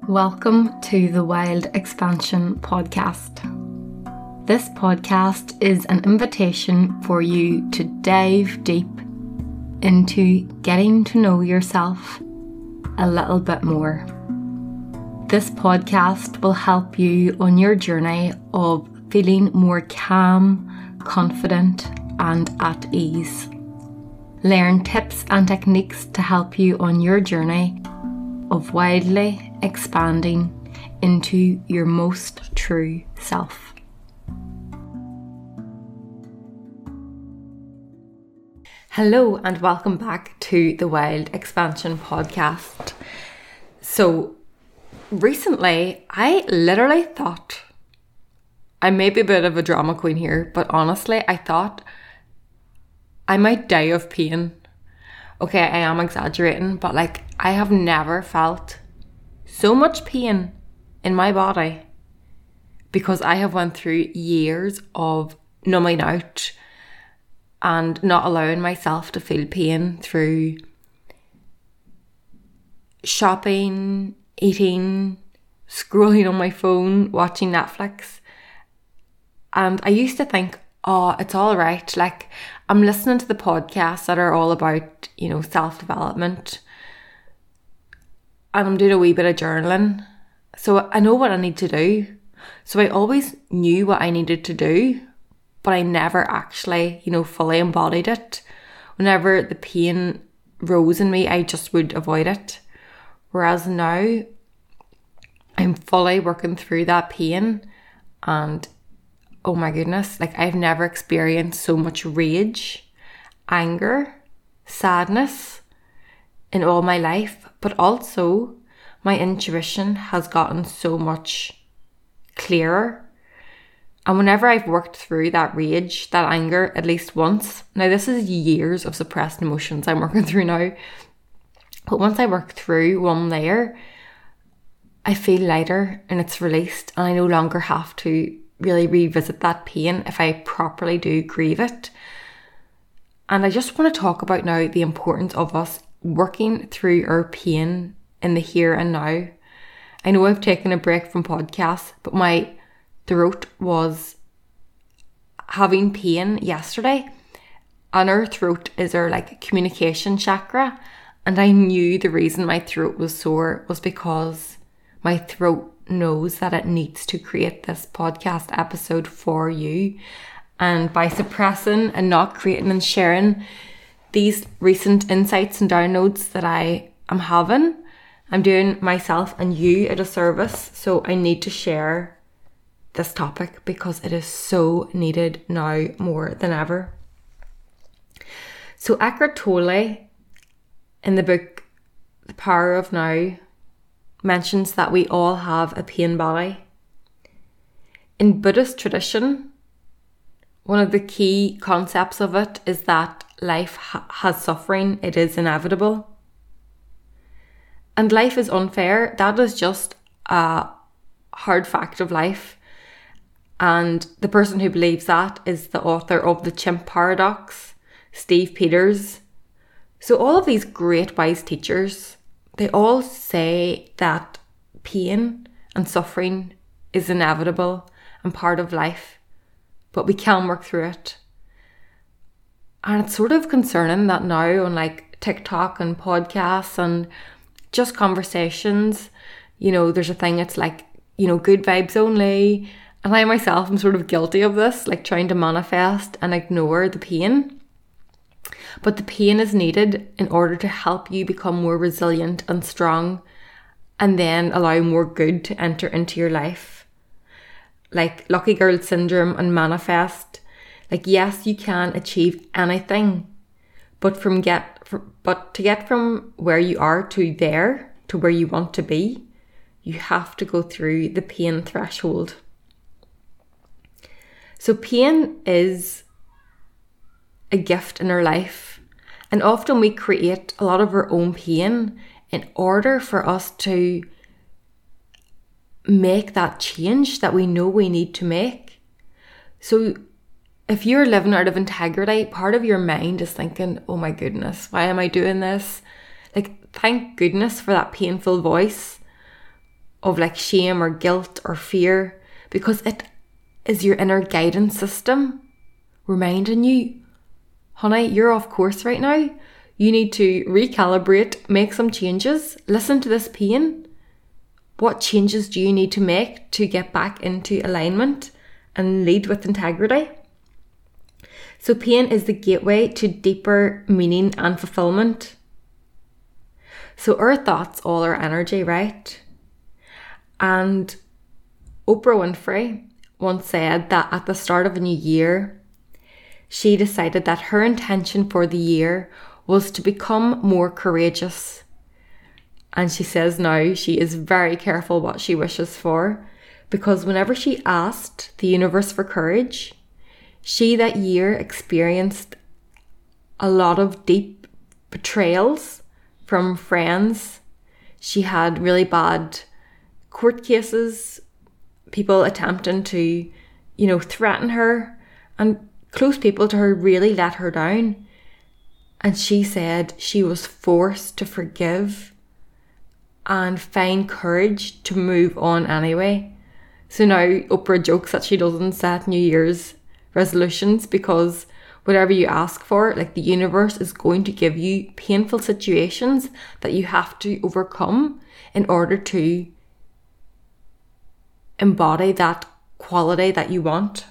Welcome to the Wild Expansion podcast. This podcast is an invitation for you to dive deep into getting to know yourself a little bit more. This podcast will help you on your journey of feeling more calm, confident, and at ease. Learn tips and techniques to help you on your journey of wildly expanding into your most true self. Hello and welcome back to the Wild Expansion podcast. So recently I literally thought, I may be a bit of a drama queen here, but honestly I thought I might die of pain. Okay, I am exaggerating, but I have never felt so much pain in my body because I have went through years of numbing out and not allowing myself to feel pain through shopping, eating, scrolling on my phone, watching Netflix. And I used to think, oh, it's all right. I'm listening to the podcasts that are all about, self-development. And I'm doing a wee bit of journaling. So I know what I need to do. So I always knew what I needed to do, but I never actually, fully embodied it. Whenever the pain rose in me, I just would avoid it. Whereas now, I'm fully working through that pain and oh my goodness, I've never experienced so much rage, anger, sadness in all my life, but also my intuition has gotten so much clearer. And whenever I've worked through that rage, that anger, at least once, now this is years of suppressed emotions I'm working through now, but once I work through one layer, I feel lighter and it's released and I no longer have to really revisit that pain if I properly do grieve it. And I just want to talk about now the importance of us working through our pain in the here and now. I know I've taken a break from podcasts, but my throat was having pain yesterday, and our throat is our communication chakra, and I knew the reason my throat was sore was because my throat knows that it needs to create this podcast episode for you. And by suppressing and not creating and sharing these recent insights and downloads that I am having, I'm doing myself and you a disservice. So I need to share this topic because it is so needed now more than ever. So Eckhart Tolle, in the book The Power of Now, mentions that we all have a pain body. In Buddhist tradition, one of the key concepts of it is that life has suffering. It is inevitable. And life is unfair. That is just a hard fact of life. And the person who believes that is the author of The Chimp Paradox, Steve Peters. So all of these great wise teachers, they all say that pain and suffering is inevitable and part of life, but we can work through it. And it's sort of concerning that now on TikTok and podcasts and just conversations, there's a thing, it's good vibes only. And I myself am sort of guilty of this, trying to manifest and ignore the pain. But the pain is needed in order to help you become more resilient and strong and then allow more good to enter into your life. Lucky girl syndrome and manifest. Yes, you can achieve anything, but to get from where you are to there, to where you want to be, you have to go through the pain threshold. So pain is a gift in our life, and often we create a lot of our own pain in order for us to make that change that we know we need to make. So if you're living out of integrity, part of your mind is thinking, oh my goodness, why am I doing this? Thank goodness for that painful voice of like shame or guilt or fear, because it is your inner guidance system reminding you, honey, you're off course right now. You need to recalibrate, make some changes, listen to this pain. What changes do you need to make to get back into alignment and lead with integrity? So pain is the gateway to deeper meaning and fulfillment. So our thoughts all are energy, right? And Oprah Winfrey once said that at the start of a new year, she decided that her intention for the year was to become more courageous. And she says now she is very careful what she wishes for, because whenever she asked the universe for courage, she that year experienced a lot of deep betrayals from friends. She had really bad court cases, people attempting to, threaten her, and close people to her really let her down. And she said she was forced to forgive and find courage to move on anyway. So now Oprah jokes that she doesn't set New Year's resolutions, because whatever you ask for, like, the universe is going to give you painful situations that you have to overcome in order to embody that quality that you want.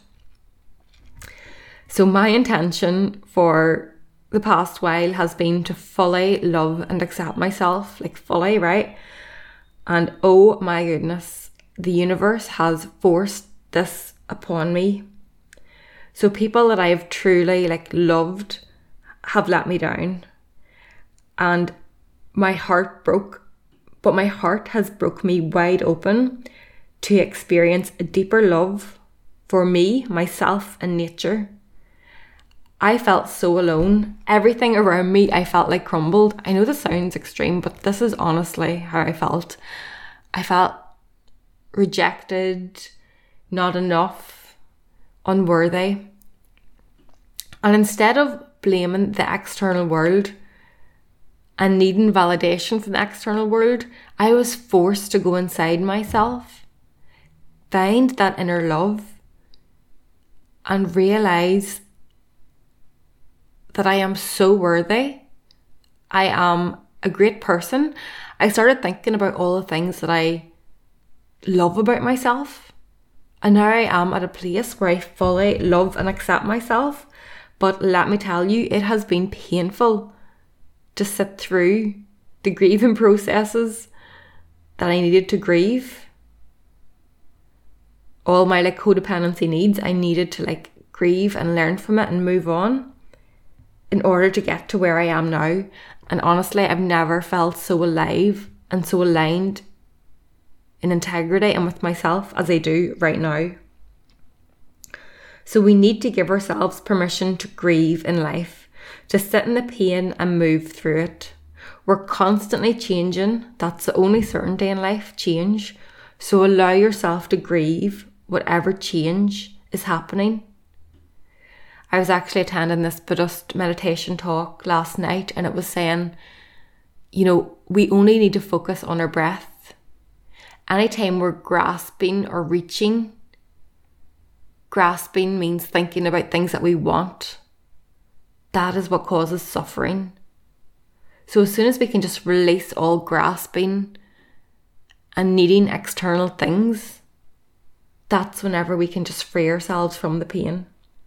So my intention for the past while has been to fully love and accept myself, like fully, right? And oh my goodness, the universe has forced this upon me. So people that I've truly loved have let me down, and my heart broke, but my heart has broke me wide open to experience a deeper love for me, myself, and nature. I felt so alone. Everything around me, I felt like crumbled. I know this sounds extreme, but this is honestly how I felt. I felt rejected, not enough, unworthy. And instead of blaming the external world and needing validation from the external world, I was forced to go inside myself, find that inner love, and realise that I am so worthy. I am a great person. I started thinking about all the things that I love about myself. And now I am at a place where I fully love and accept myself. But let me tell you, it has been painful to sit through the grieving processes that I needed to grieve. All my codependency needs, I needed to grieve and learn from it and move on in order to get to where I am now. And honestly, I've never felt so alive and so aligned in integrity and with myself as I do right now. So we need to give ourselves permission to grieve in life, to sit in the pain and move through it. We're constantly changing. That's the only certainty in life, change. So allow yourself to grieve whatever change is happening. I was actually attending this Buddhist meditation talk last night, and it was saying, we only need to focus on our breath. Anytime we're grasping or reaching, grasping means thinking about things that we want. That is what causes suffering. So as soon as we can just release all grasping and needing external things, that's whenever we can just free ourselves from the pain.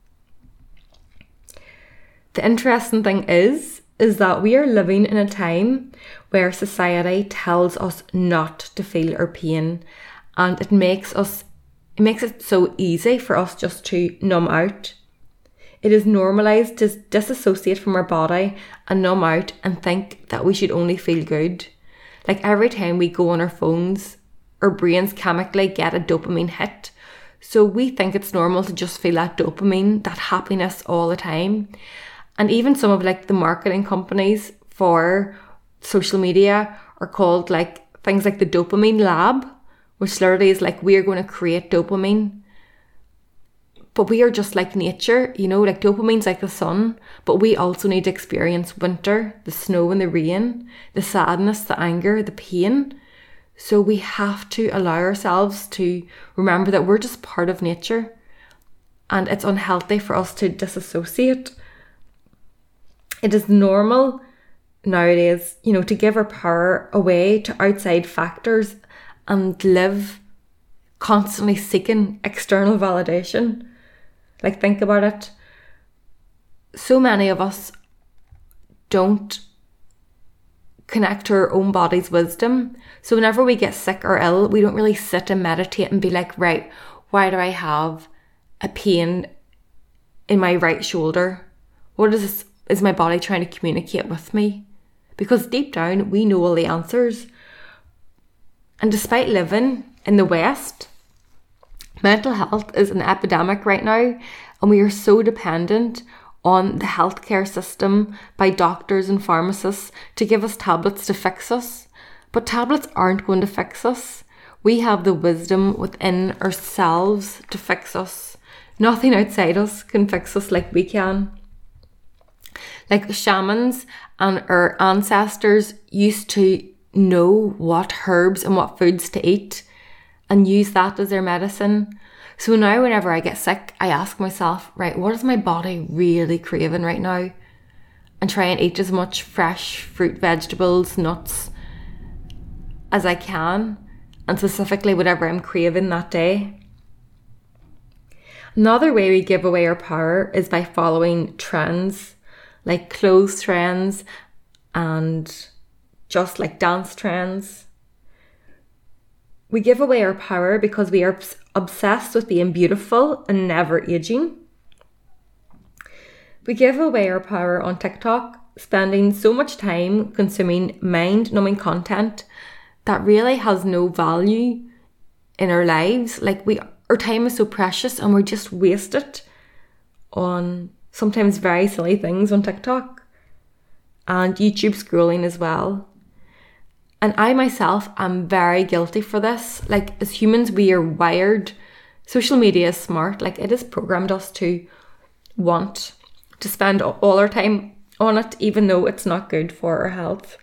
The interesting thing is that we are living in a time where society tells us not to feel our pain, and it makes it so easy for us just to numb out. It is normalised to disassociate from our body and numb out and think that we should only feel good. Every time we go on our phones, our brains chemically get a dopamine hit. So we think it's normal to just feel that dopamine, that happiness all the time. And even some of the marketing companies for social media are called things like the dopamine lab, which literally is we are going to create dopamine. But we are just like nature, dopamine's like the sun, but we also need to experience winter, the snow and the rain, the sadness, the anger, the pain. So we have to allow ourselves to remember that we're just part of nature, and it's unhealthy for us to disassociate. It is normal nowadays, to give our power away to outside factors and live constantly seeking external validation. Like, think about it. So many of us don't connect to our own body's wisdom. So whenever we get sick or ill, we don't really sit and meditate and be like, right, why do I have a pain in my right shoulder? What is my body trying to communicate with me? Because deep down, we know all the answers. And despite living in the West, mental health is an epidemic right now, and we are so dependent on the healthcare system by doctors and pharmacists to give us tablets to fix us. But tablets aren't going to fix us. We have the wisdom within ourselves to fix us. Nothing outside us can fix us like we can. Like the shamans and our ancestors used to know what herbs and what foods to eat and use that as their medicine. So now whenever I get sick, I ask myself, right, what is my body really craving right now? And try and eat as much fresh fruit, vegetables, nuts as I can, and specifically whatever I'm craving that day. Another way we give away our power is by following trends, like clothes trends and just like dance trends. We give away our power because we are obsessed with being beautiful and never aging. We give away our power on TikTok, spending so much time consuming mind-numbing content that really has no value in our lives. Like, our time is so precious and we just waste it on sometimes very silly things on TikTok and YouTube scrolling as well. And I myself am very guilty for this. Like, as humans, we are wired. Social media is smart. Like, it has programmed us to want to spend all our time on it, even though it's not good for our health.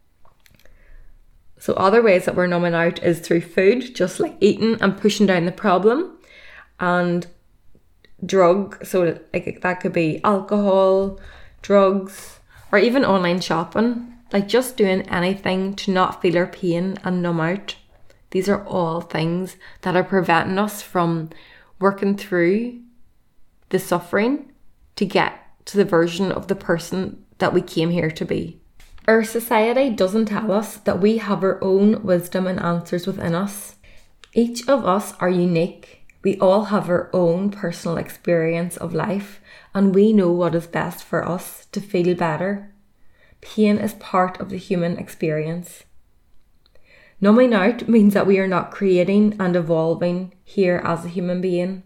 So other ways that we're numbing out is through food, just like eating and pushing down the problem, and drug. So like that could be alcohol, drugs, or even online shopping. Like just doing anything to not feel our pain and numb out. These are all things that are preventing us from working through the suffering to get to the version of the person that we came here to be. Our society doesn't tell us that we have our own wisdom and answers within us. Each of us are unique. We all have our own personal experience of life, and we know what is best for us to feel better. Pain is part of the human experience. Numbing out means that we are not creating and evolving here as a human being.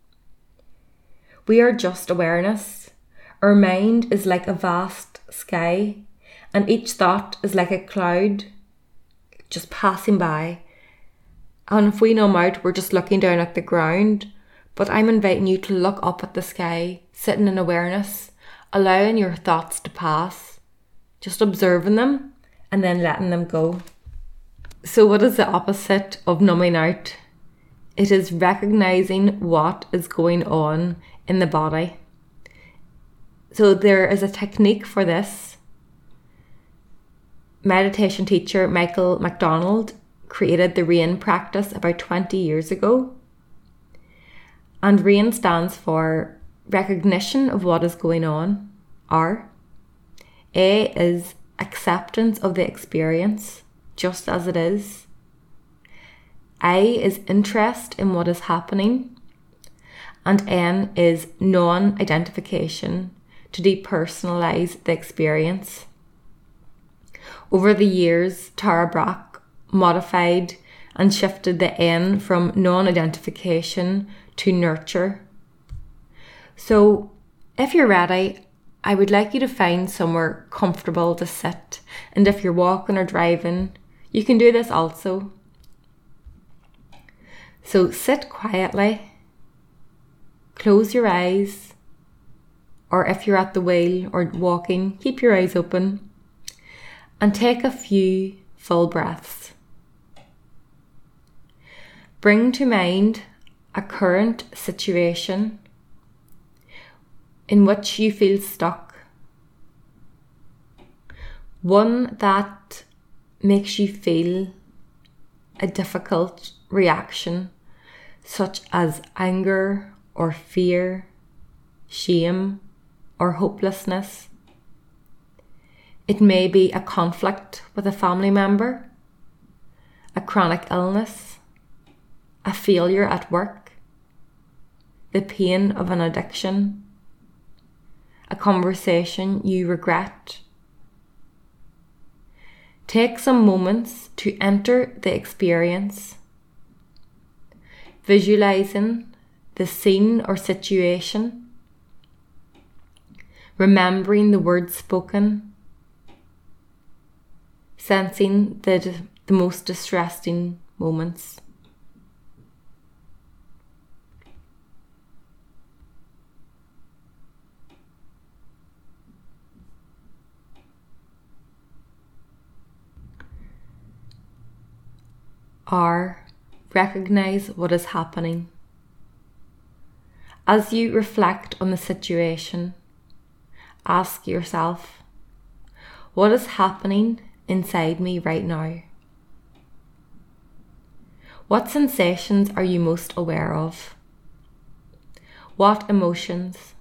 We are just awareness. Our mind is like a vast sky, and each thought is like a cloud just passing by. And if we numb out, we're just looking down at the ground. But I'm inviting you to look up at the sky, sitting in awareness, allowing your thoughts to pass, just observing them and then letting them go. So what is the opposite of numbing out? It is recognizing what is going on in the body. So there is a technique for this. Meditation teacher Michael McDonald created the RAIN practice about 20 years ago. And RAIN stands for recognition of what is going on. R. A is acceptance of the experience, just as it is. I is interest in what is happening. And N is non-identification, to depersonalize the experience. Over the years, Tara Brach modified and shifted the N from non-identification to nurture. So if you're ready, I would like you to find somewhere comfortable to sit. And if you're walking or driving, you can do this also. So sit quietly, close your eyes, or if you're at the wheel or walking, keep your eyes open and take a few full breaths. Bring to mind a current situation in which you feel stuck. One that makes you feel a difficult reaction, such as anger or fear, shame or hopelessness. It may be a conflict with a family member, a chronic illness, a failure at work, the pain of an addiction, a conversation you regret. Take some moments to enter the experience, visualizing the scene or situation, remembering the words spoken, sensing the most distressing moments. R. Recognize what is happening. As you reflect on the situation, ask yourself, what is happening inside me right now? What sensations are you most aware of? What emotions?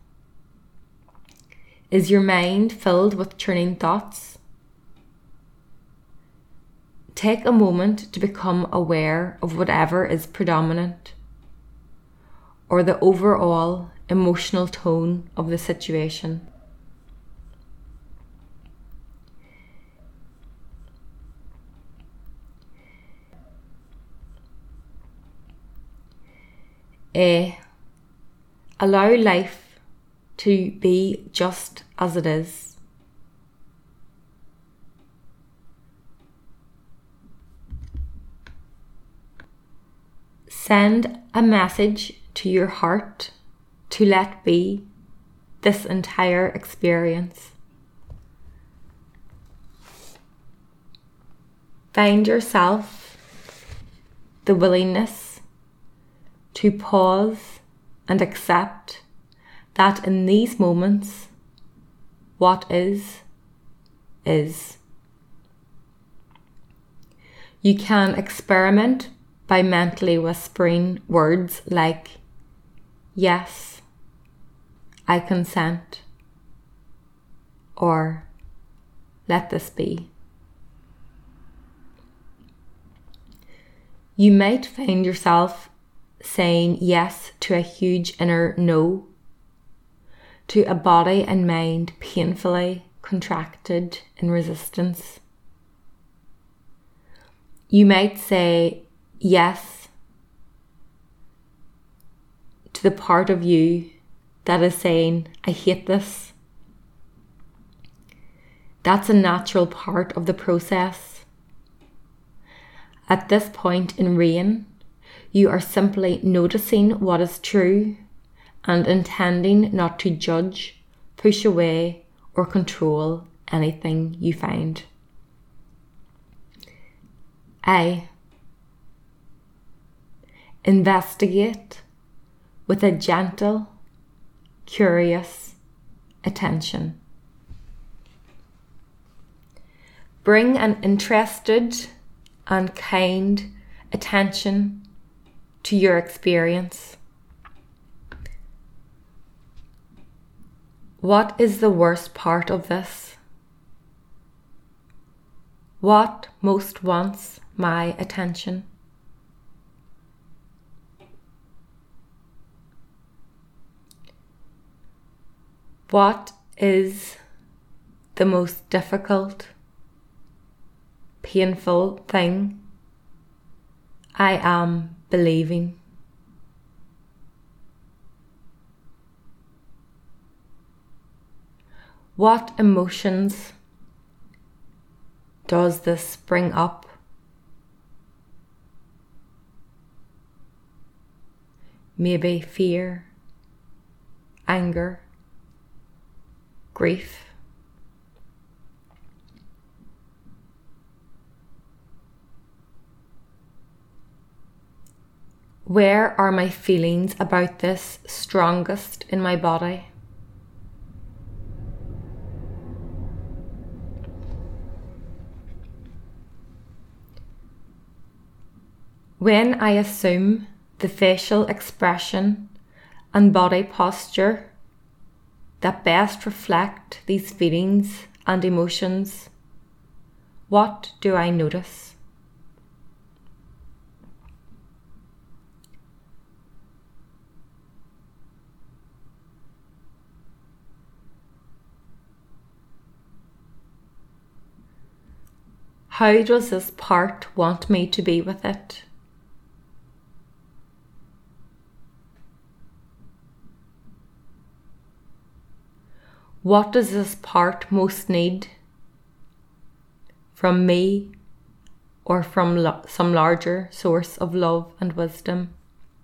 Is your mind filled with churning thoughts? Take a moment to become aware of whatever is predominant, or the overall emotional tone of the situation. A. Allow life to be just as it is. Send a message to your heart to let be this entire experience. Find yourself the willingness to pause and accept that in these moments, what is. You can experiment by mentally whispering words like, yes, I consent, or let this be. You might find yourself saying yes to a huge inner no, to a body and mind painfully contracted in resistance. You might say yes to the part of you that is saying, I hate this. That's a natural part of the process. At this point in RAIN, you are simply noticing what is true and intending not to judge, push away, or control anything you find. I. Investigate with a gentle, curious attention. Bring an interested and kind attention to your experience. What is the worst part of this? What most wants my attention? What is the most difficult, painful thing I am believing? What emotions does this bring up? Maybe fear, anger, grief. Where are my feelings about this strongest in my body? When I assume the facial expression and body posture that best reflect these feelings and emotions, what do I notice? How does this part want me to be with it? What does this part most need? From me or from some larger source of love and wisdom?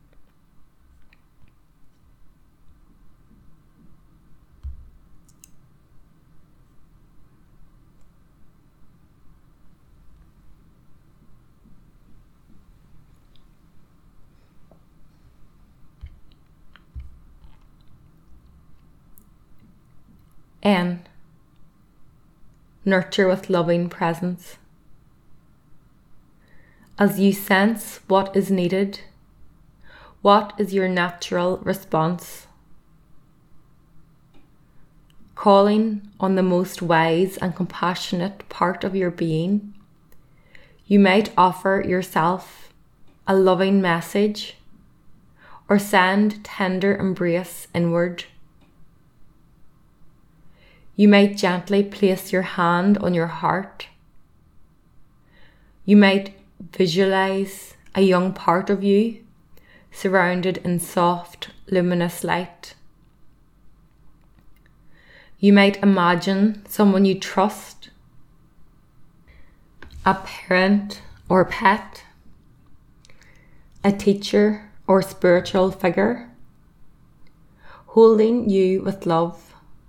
N. Nurture with loving presence. As you sense what is needed, what is your natural response? Calling on the most wise and compassionate part of your being, you might offer yourself a loving message or send tender embrace inward. You might gently place your hand on your heart. You might visualize a young part of you surrounded in soft, luminous light. You might imagine someone you trust, a parent or pet, a teacher or spiritual figure, holding you with love.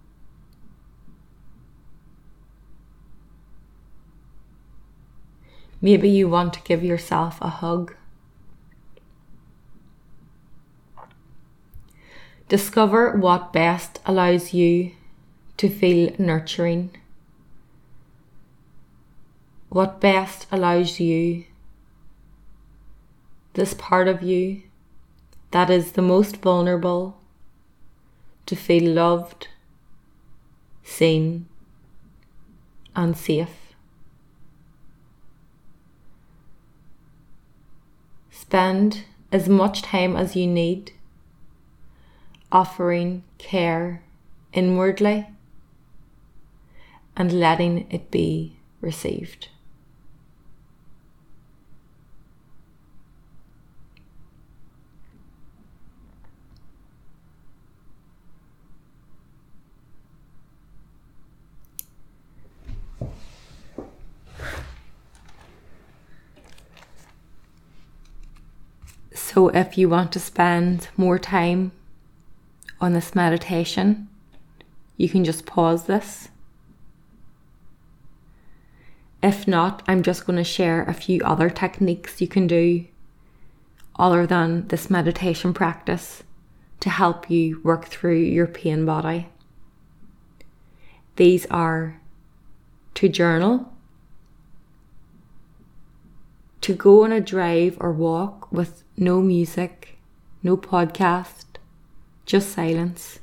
Maybe you want to give yourself a hug. Discover what best allows you to feel nurturing. What best allows you, this part of you that is the most vulnerable, to feel loved, seen, and safe. Spend as much time as you need offering care inwardly and letting it be received. So if you want to spend more time on this meditation, you can just pause this. If not, I'm just going to share a few other techniques you can do other than this meditation practice to help you work through your pain body. These are to journal, to go on a drive or walk with no music, no podcast, just silence.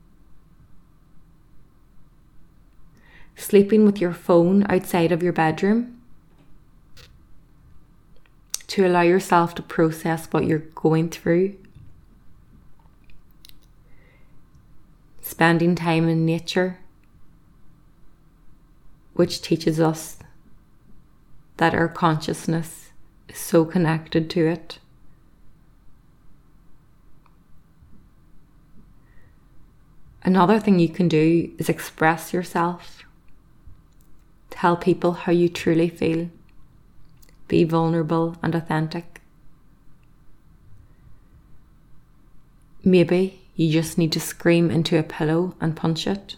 Sleeping with your phone outside of your bedroom to allow yourself to process what you're going through. Spending time in nature, which teaches us that our consciousness is so connected to it. Another thing you can do is express yourself. Tell people how you truly feel. Be vulnerable and authentic. Maybe you just need to scream into a pillow and punch it.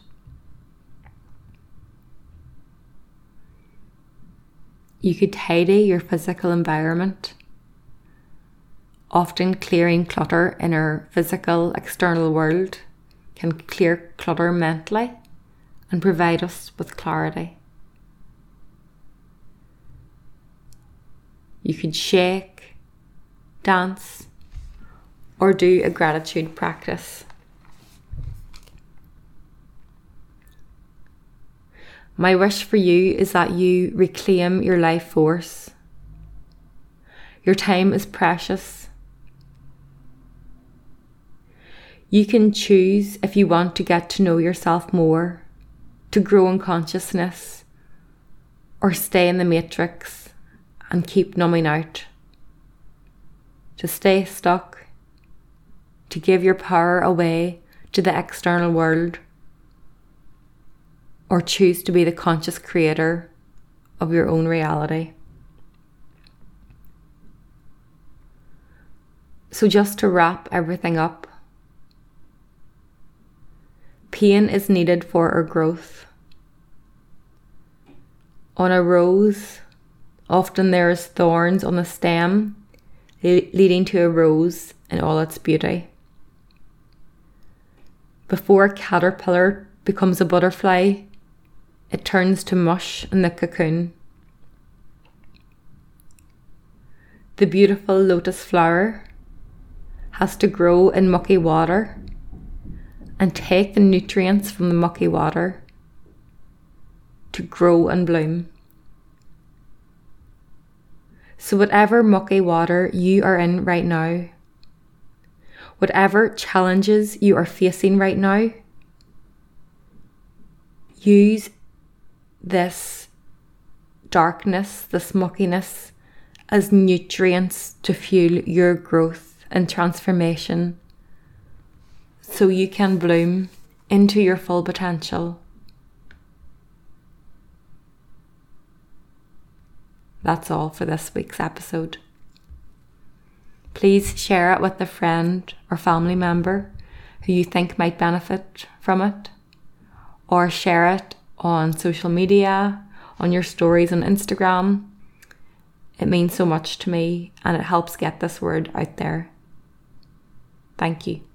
You could tidy your physical environment. Often clearing clutter in our physical, external world can clear clutter mentally and provide us with clarity. You could shake, dance, or do a gratitude practice. My wish for you is that you reclaim your life force. Your time is precious. You can choose if you want to get to know yourself more, to grow in consciousness, or stay in the matrix and keep numbing out. To stay stuck, to give your power away to the external world, or choose to be the conscious creator of your own reality. So just to wrap everything up, pain is needed for our growth. On a rose, often there is thorns on the stem, leading to a rose in all its beauty. Before a caterpillar becomes a butterfly, it turns to mush in the cocoon. The beautiful lotus flower has to grow in mucky water and take the nutrients from the mucky water to grow and bloom. So whatever mucky water you are in right now, whatever challenges you are facing right now, use this darkness, this muckiness, as nutrients to fuel your growth and transformation so you can bloom into your full potential. That's all for this week's episode. Please share it with a friend or family member who you think might benefit from it, or share it on social media, on your stories on Instagram. It means so much to me and it helps get this word out there. Thank you.